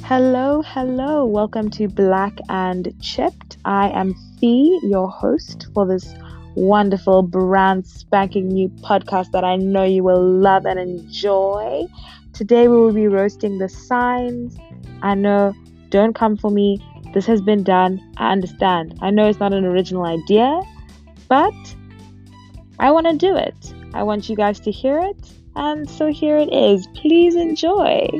Hello, hello. Welcome to Black and Chipped. I am Fee, your host for this wonderful, brand spanking new podcast that I know you will love and enjoy. Today we will be roasting the signs. I know, don't come for me. This has been done. I understand. I know it's not an original idea, but I want to do it. I want you guys to hear it. And so here it is. Please enjoy.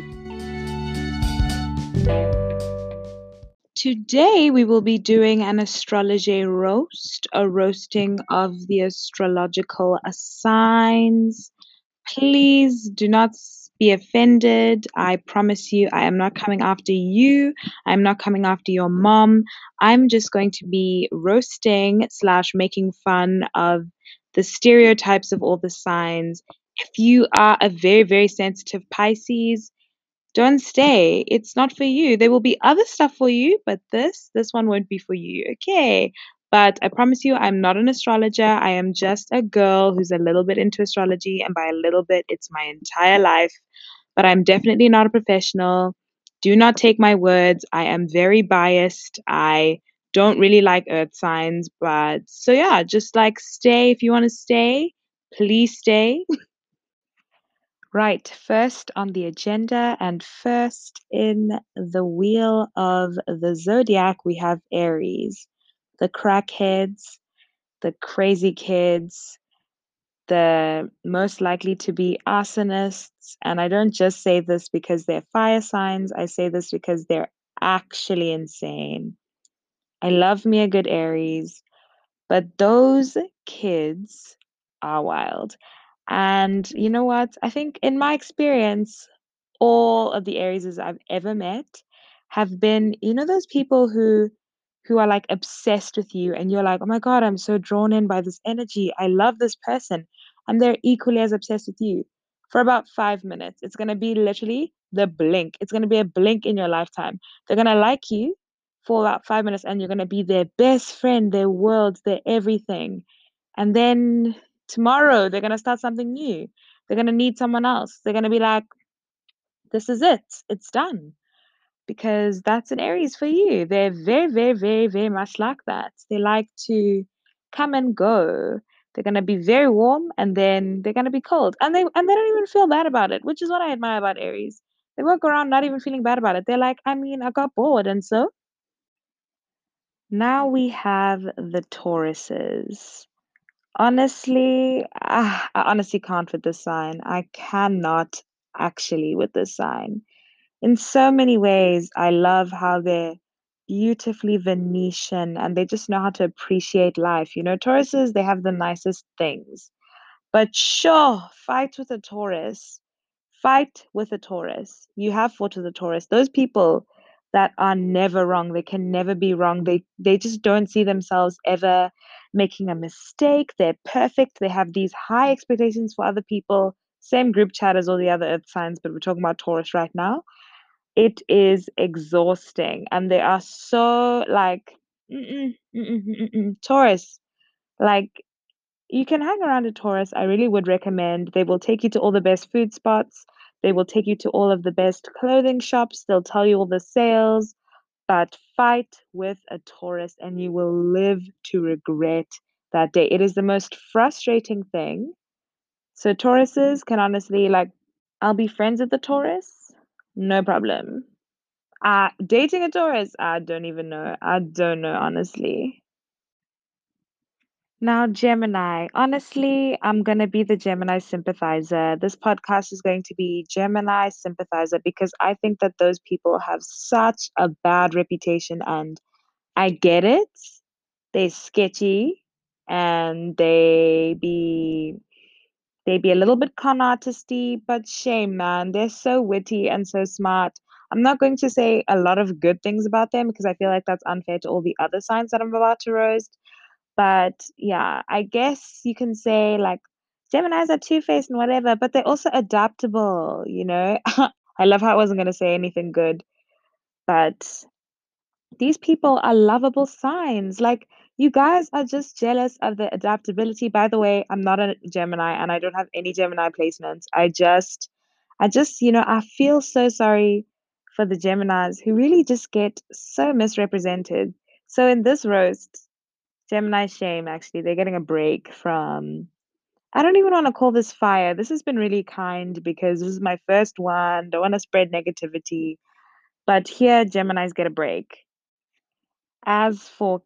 Today we will be doing an astrology roast, a roasting of the astrological signs. Please do not be offended. I promise you, I am not coming after you. I'm not coming after your mom. I'm just going to be roasting slash making fun of the stereotypes of all the signs. If you are a very, very sensitive Pisces, don't stay. It's not for you. There will be other stuff for you, but this one won't be for you. Okay. But I promise you, I'm not an astrologer. I am just a girl who's a little bit into astrology, and by a little bit, it's my entire life. But I'm definitely not a professional. Do not take my words. I am very biased. I don't really like earth signs, but so yeah, just like stay if you want to stay. Please stay. Right, first on the agenda and first in the wheel of the zodiac, we have Aries, the crackheads, the crazy kids, the most likely to be arsonists. And I don't just say this because they're fire signs, I say this because they're actually insane. I love me a good Aries, but those kids are wild. And you know what? I think in my experience, all of the Aries I've ever met have been, those people who are like obsessed with you and you're like, "Oh my God, I'm so drawn in by this energy. I love this person." And they're equally as obsessed with you for about 5 minutes. It's going to be literally the blink. It's going to be a blink in your lifetime. They're going to like you for about 5 minutes and you're going to be their best friend, their world, their everything. And then tomorrow they're going to start something new. They're going to need someone else. They're going to be like, this is it. It's done. Because that's an Aries for you. They're very, very, very, very much like that. They like to come and go. They're gonna be very warm and then they're gonna be cold. And they don't even feel bad about it, which is what I admire about Aries. They walk around not even feeling bad about it. They're like, I mean, I got bored, and so now we have the Tauruses. Honestly, I honestly can't with this sign. I cannot actually with this sign. In so many ways, I love how they're beautifully Venetian and they just know how to appreciate life. Tauruses, they have the nicest things. But sure, fight with a Taurus. Fight with a Taurus. You have fought with a Taurus. Those people that are never wrong, they can never be wrong. They just don't see themselves ever making a mistake. They're perfect. They have these high expectations for other people. Same group chat as all the other earth signs, but we're talking about Taurus right now. It is exhausting, and they are so like, Taurus. Like, you can hang around a Taurus. I really would recommend. They will take you to all the best food spots. They will take you to all of the best clothing shops. They'll tell you all the sales. But fight with a Taurus, and you will live to regret that day. It is the most frustrating thing. So Tauruses can honestly, like, I'll be friends with the Taurus, no problem. Dating a Taurus, I don't even know. I don't know, honestly. Now, Gemini. Honestly, I'm going to be the Gemini sympathizer. This podcast is going to be Gemini sympathizer because I think that those people have such a bad reputation, and I get it. They're sketchy and they be a little bit con artisty, but shame, man. They're so witty and so smart. I'm not going to say a lot of good things about them because I feel like that's unfair to all the other signs that I'm about to roast. But yeah, I guess you can say like Geminis are two-faced and whatever, but they're also adaptable. I love how I wasn't going to say anything good, but these people are lovable signs. Like, you guys are just jealous of the adaptability. By the way, I'm not a Gemini and I don't have any Gemini placements. I just, I feel so sorry for the Geminis who really just get so misrepresented. So in this roast, Gemini shame actually, they're getting a break from I don't even want to call this fire. This has been really kind because this is my first one. Don't want to spread negativity. But here, Geminis get a break. As for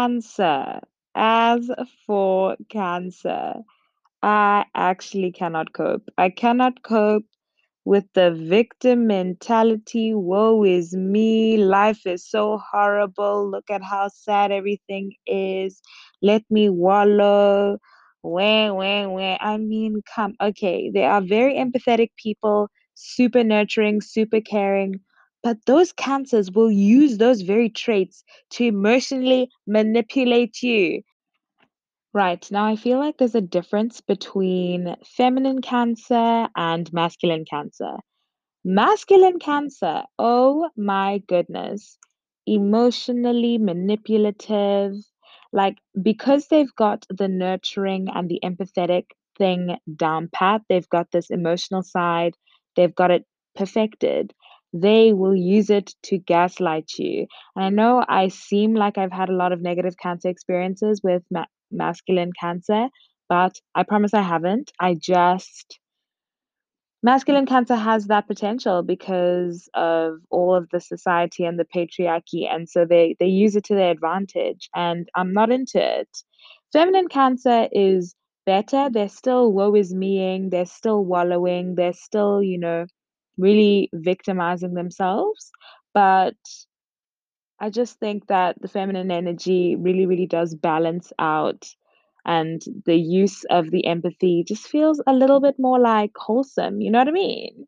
as for Cancer, I actually cannot cope. I cannot cope with the victim mentality. Woe is me. Life is so horrible. Look at how sad everything is. Let me wallow. Where? I mean, come. Okay, they are very empathetic people, super nurturing, super caring. But those cancers will use those very traits to emotionally manipulate you. Right. Now, I feel like there's a difference between feminine cancer and masculine cancer. Masculine cancer, oh my goodness, emotionally manipulative. Like, because they've got the nurturing and the empathetic thing down pat, they've got this emotional side, they've got it perfected. They will use it to gaslight you. And I know I seem like I've had a lot of negative cancer experiences with masculine cancer, but I promise I haven't. I just Masculine cancer has that potential because of all of the society and the patriarchy, and so they use it to their advantage, and I'm not into it. Feminine cancer is better. They're still woe is meing, they're still wallowing, they're still, really victimizing themselves. But I just think that the feminine energy really, really does balance out, and the use of the empathy just feels a little bit more like wholesome. You know what I mean?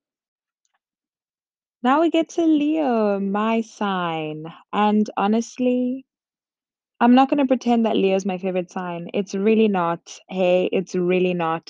Now we get to Leo, my sign. And honestly, I'm not going to pretend that Leo's my favorite sign. It's really not. Hey, it's really not.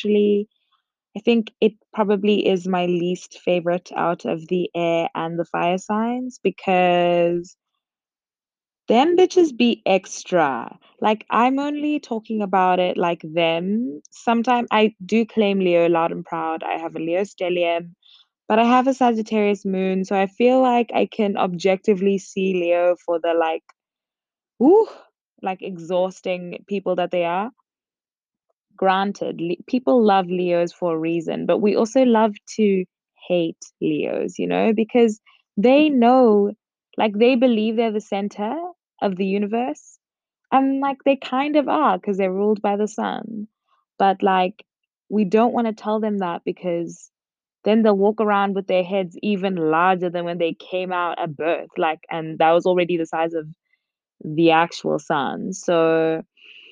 I think it probably is my least favorite out of the air and the fire signs because them bitches be extra. Like, I'm only talking about it like them. Sometimes I do claim Leo loud and proud. I have a Leo stellium, but I have a Sagittarius moon, so I feel like I can objectively see Leo for the woo, like exhausting people that they are. Granted, people love Leos for a reason, but we also love to hate Leos, because they know, like, they believe they're the center of the universe. And, like, they kind of are because they're ruled by the sun. But, like, we don't want to tell them that because then they'll walk around with their heads even larger than when they came out at birth. Like, and that was already the size of the actual sun. So,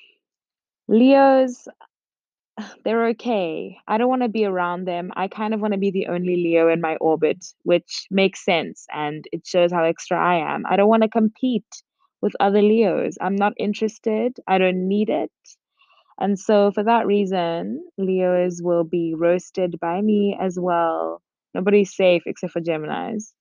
Leos, they're okay. I don't want to be around them. I kind of want to be the only Leo in my orbit, which makes sense and it shows how extra I am. I don't want to compete with other Leos. I'm not interested. I don't need it. And so, for that reason, Leos will be roasted by me as well. Nobody's safe except for Geminis.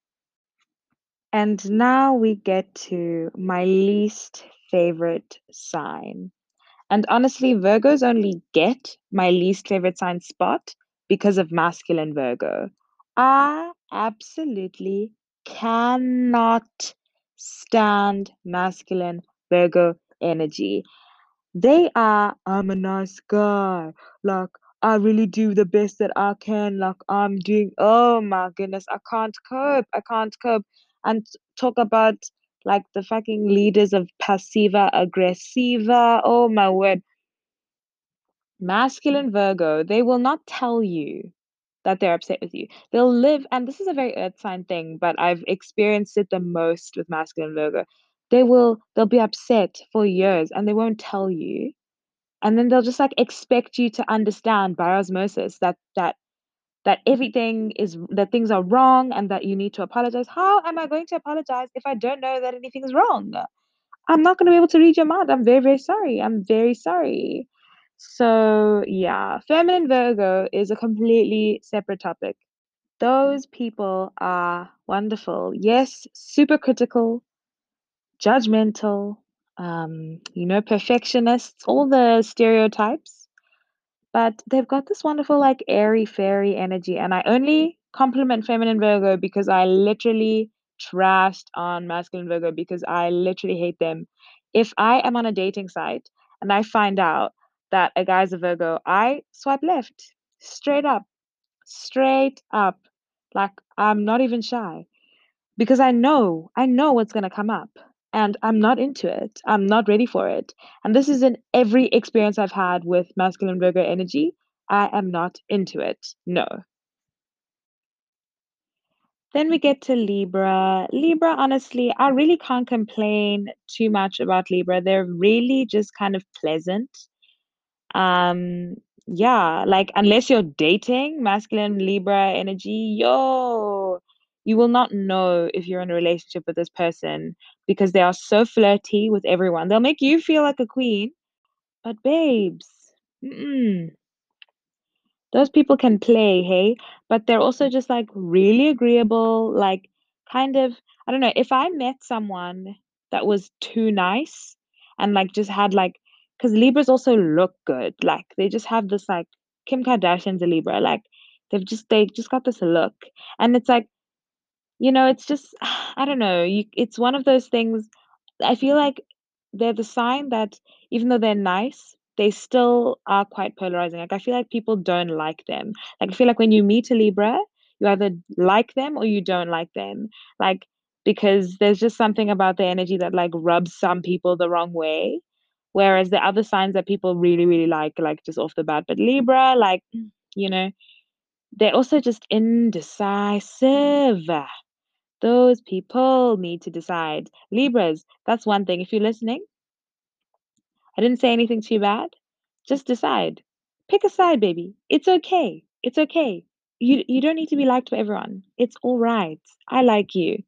And now we get to my least favorite sign. And honestly, Virgos only get my least favorite sign spot because of masculine Virgo. I absolutely cannot stand masculine Virgo energy. They are, I'm a nice guy. Like, I really do the best that I can. Like, oh my goodness, I can't cope. I can't cope. And talk about like the fucking leaders of passiva aggressiva. Oh my word. Masculine Virgo, they will not tell you that they're upset with you. They'll live, and this is a very earth sign thing, but I've experienced it the most with masculine Virgo. They'll be upset for years and they won't tell you, and then they'll just like expect you to understand by osmosis that that things are wrong and that you need to apologize. How am I going to apologize if I don't know that anything is wrong? I'm not going to be able to read your mind. I'm very, very sorry. I'm very sorry. So yeah, feminine Virgo is a completely separate topic. Those people are wonderful. Yes, super critical, judgmental, perfectionists, all the stereotypes. But they've got this wonderful, like, airy fairy energy. And I only compliment feminine Virgo because I literally trashed on masculine Virgo because I literally hate them. If I am on a dating site and I find out that a guy's a Virgo, I swipe left, straight up, straight up. Like I'm not even shy because I know what's going to come up and I'm not into it. I'm not ready for it. And this is in every experience I've had with masculine Virgo energy. I am not into it. No. Then we get to Libra. Libra, honestly, I really can't complain too much about Libra. They're really just kind of pleasant. Um, yeah, like unless you're dating masculine Libra energy, you will not know if you're in a relationship with this person because they are so flirty with everyone. They'll make you feel like a queen, but babes, mm-mm. Those people can play, hey, but they're also just like really agreeable, like kind of, I don't know, if I met someone that was too nice and like just had like, because Libras also look good, like they just have this like Kim Kardashian's a Libra, like they just got this look, and it's like it's just I don't know. It's one of those things. I feel like they're the sign that even though they're nice, they still are quite polarizing. Like I feel like people don't like them. Like I feel like when you meet a Libra, you either like them or you don't like them. Like because there's just something about the energy that like rubs some people the wrong way. Whereas the other signs that people really, really like just off the bat. But Libra, like, you know, they're also just indecisive. Those people need to decide. Libras, that's one thing. If you're listening, I didn't say anything too bad. Just decide. Pick a side, baby. It's okay. It's okay. You don't need to be liked by everyone. It's all right. I like you.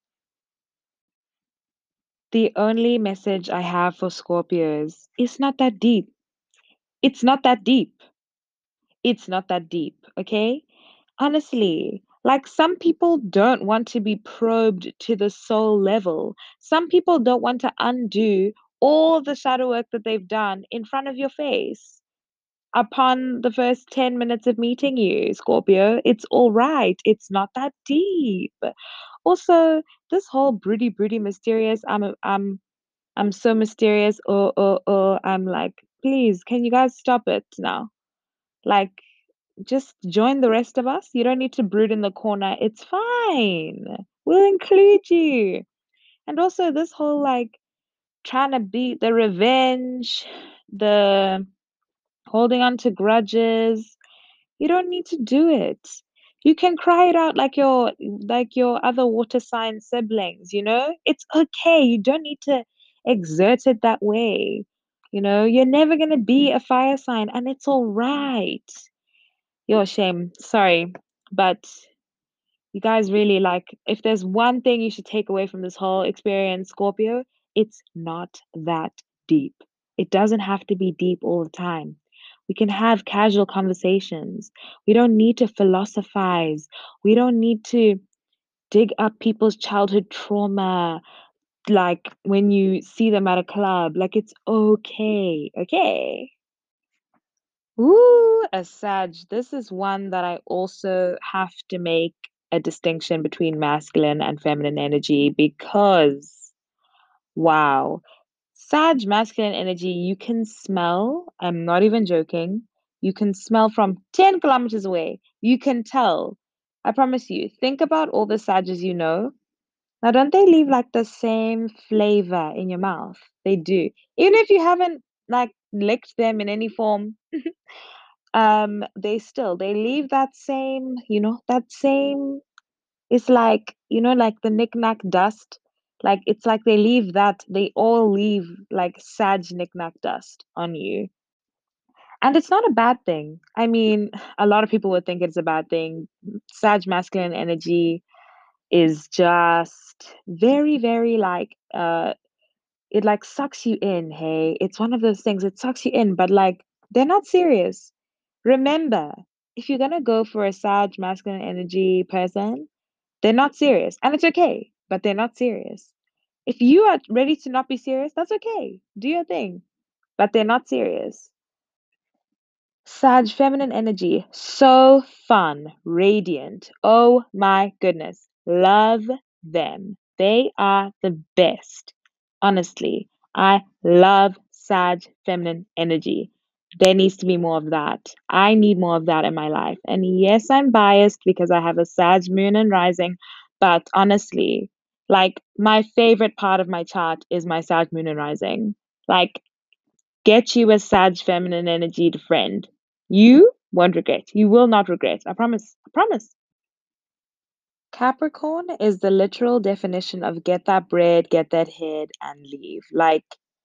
The only message I have for Scorpios is not that deep. It's not that deep. It's not that deep, okay? Honestly, like some people don't want to be probed to the soul level. Some people don't want to undo all the shadow work that they've done in front of your face upon the first 10 minutes of meeting you, Scorpio. It's all right. It's not that deep. Also, this whole broody mysterious, I'm so mysterious or I'm like, please, can you guys stop it now? Like just join the rest of us. You don't need to brood in the corner. It's fine. We'll include you. And also, this whole like trying to beat the revenge, the holding on to grudges, you don't need to do it. You can cry it out like your other water sign siblings, you know? It's okay. You don't need to exert it that way. You're never gonna be a fire sign and it's all right. You're a shame. Sorry. But you guys really like, if there's one thing you should take away from this whole experience, Scorpio, it's not that deep. It doesn't have to be deep all the time. We can have casual conversations. We don't need to philosophize. We don't need to dig up people's childhood trauma like when you see them at a club. Like it's okay. Okay. Ooh, a Sag. This is one that I also have to make a distinction between masculine and feminine energy because, wow, Sag masculine energy, you can smell. I'm not even joking. You can smell from 10 kilometers away. You can tell. I promise you. Think about all the Sages you know. Now, don't they leave like the same flavor in your mouth? They do. Even if you haven't like licked them in any form, they leave that same, that same, it's like, like the knick-knack dust. Like it's like they all leave like sag knick-knack dust on you. And it's not a bad thing. I mean, a lot of people would think it's a bad thing. Sag masculine energy is just very, very like it like sucks you in, hey. It's one of those things, it sucks you in, but like they're not serious. Remember, if you're gonna go for a Sag masculine energy person, they're not serious. And it's okay, but they're not serious. If you are ready to not be serious, that's okay. Do your thing. But they're not serious. Sag feminine energy, so fun, radiant. Oh my goodness. Love them. They are the best. Honestly, I love Sag feminine energy. There needs to be more of that. I need more of that in my life. And yes, I'm biased because I have a Sag moon and rising, but honestly, like my favorite part of my chart is my Sag moon and rising. Like get you a Sag feminine energied friend. You won't regret. You will not regret. I promise. I promise. Capricorn is the literal definition of get that bread, get that head, and leave. Like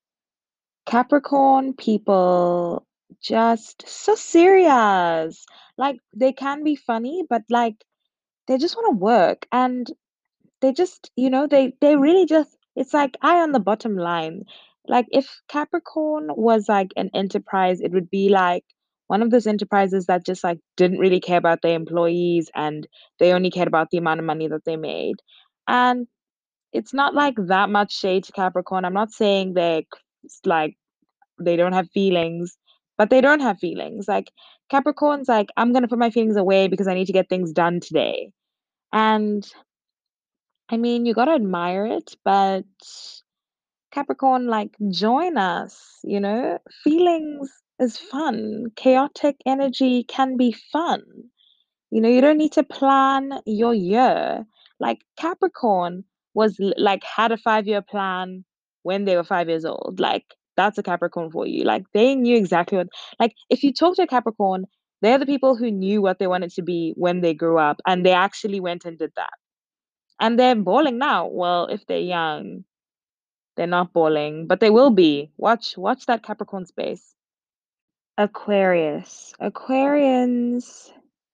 Capricorn people just so serious. Like they can be funny, but like they just want to work. And they just, they really just, it's like eye on the bottom line. Like if Capricorn was like an enterprise, it would be like one of those enterprises that just like didn't really care about their employees and they only cared about the amount of money that they made. And it's not like that much shade to Capricorn. I'm not saying like they don't have feelings, but they don't have feelings. Like Capricorn's like, I'm gonna put my feelings away because I need to get things done today. And I mean, you gotta admire it, but Capricorn, like, join us, Feelings is fun. Chaotic energy can be fun. You don't need to plan your year. Like, Capricorn like, had a 5-year plan when they were 5 years old. Like, that's a Capricorn for you. Like, they knew exactly like, if you talk to a Capricorn, they're the people who knew what they wanted to be when they grew up, and they actually went and did that. And they're balling now. Well, if they're young, they're not balling, but they will be. Watch that Capricorn space. Aquarius. Aquarians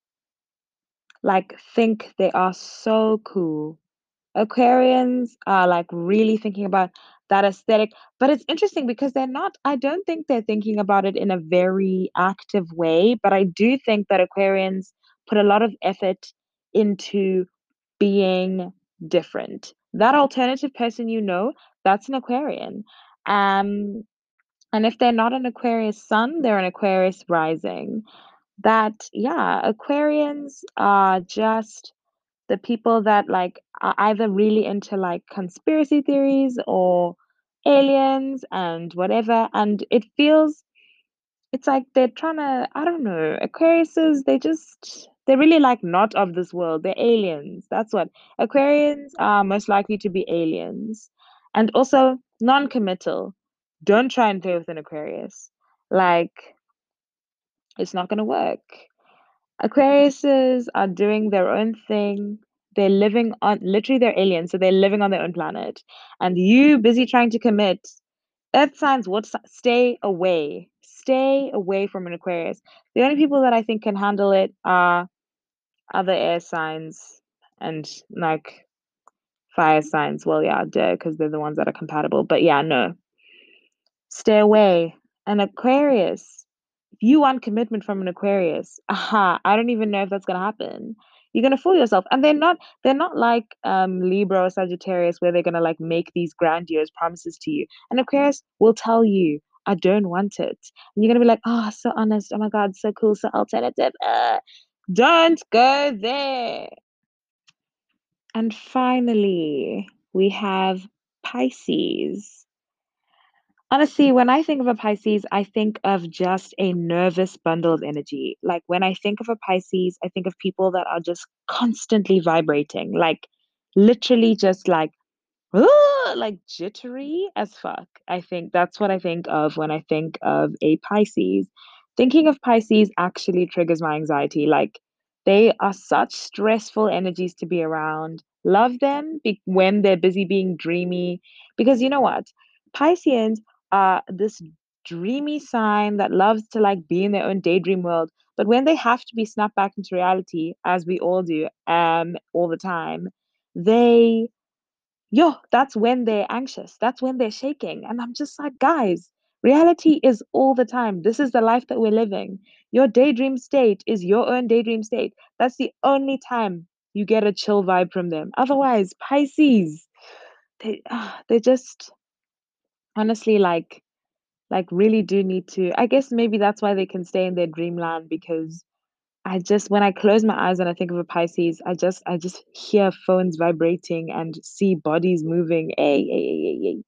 like think they are so cool. Aquarians are like really thinking about that aesthetic, but it's interesting because I don't think they're thinking about it in a very active way, but I do think that Aquarians put a lot of effort into being different. That alternative person, that's an Aquarian. Um, and if they're not an Aquarius sun, they're an Aquarius rising. Yeah, Aquarians are just the people that like are either really into like conspiracy theories or aliens and whatever. And it's like they're trying to, I don't know, Aquariuses, they're really like not of this world. They're aliens. That's what Aquarians are most likely to be aliens. And also non-committal. Don't try and play with an Aquarius. Like, it's not gonna work. Aquariuses are doing their own thing. They're living on literally they're aliens, so they're living on their own planet. And you busy trying to commit. Earth signs, stay away. Stay away from an Aquarius. The only people that I think can handle it are other air signs and like fire signs. Well, yeah, duh, because they're the ones that are compatible. But yeah, no. Stay away. An Aquarius. If you want commitment from an Aquarius, I don't even know if that's gonna happen. You're gonna fool yourself. And they're not like Libra or Sagittarius where they're gonna like make these grandiose promises to you. An Aquarius will tell you, I don't want it. And you're gonna be like, oh, so honest, oh my god, so cool, so alternative. Don't go there. And finally, we have Pisces. Honestly, when I think of a Pisces, I think of just a nervous bundle of energy. Like when I think of a Pisces, I think of people that are just constantly vibrating, like literally just like jittery as fuck. I think that's what I think of when I think of a Pisces. Thinking of Pisces actually triggers my anxiety. Like they are such stressful energies to be around. Love them when they're busy being dreamy. Because you know what? Pisceans are this dreamy sign that loves to like be in their own daydream world. But when they have to be snapped back into reality, as we all do, all the time, they yo, that's when they're anxious. That's when they're shaking. And I'm just like, guys, reality is all the time. This is the life that we're living. Your daydream state is your own daydream state. That's the only time you get a chill vibe from them. Otherwise, Pisces, they just honestly like like really do need to. I guess maybe that's why they can stay in their dreamland because I just when I close my eyes and I think of a Pisces, I just hear phones vibrating and see bodies moving. Hey, hey, hey, hey, hey.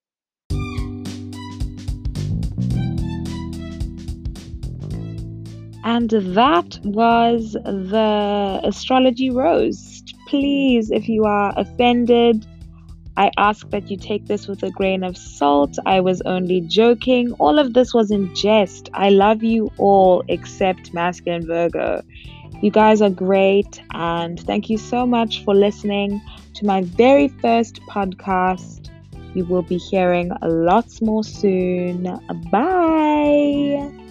And that was the astrology roast. Please, if you are offended, I ask that you take this with a grain of salt. I was only joking. All of this was in jest. I love you all except Masculine Virgo. You guys are great, and thank you so much for listening to my very first podcast. You will be hearing lots more soon. Bye.